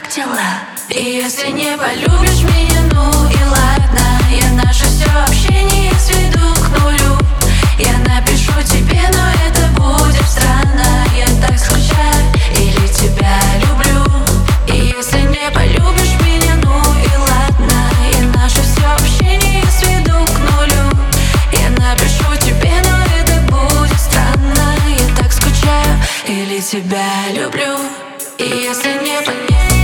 как дела? И если не полюбишь меня, ну и ладно. Я наше все общение сведу к нулю. Я напишу тебе, но это будет странно. Я так скучаю или тебя люблю. И если не полюбишь меня, ну и ладно. Я наше все общение сведу к нулю. Я напишу тебе, но это будет странно. Я так скучаю или тебя люблю. И если не полюбишь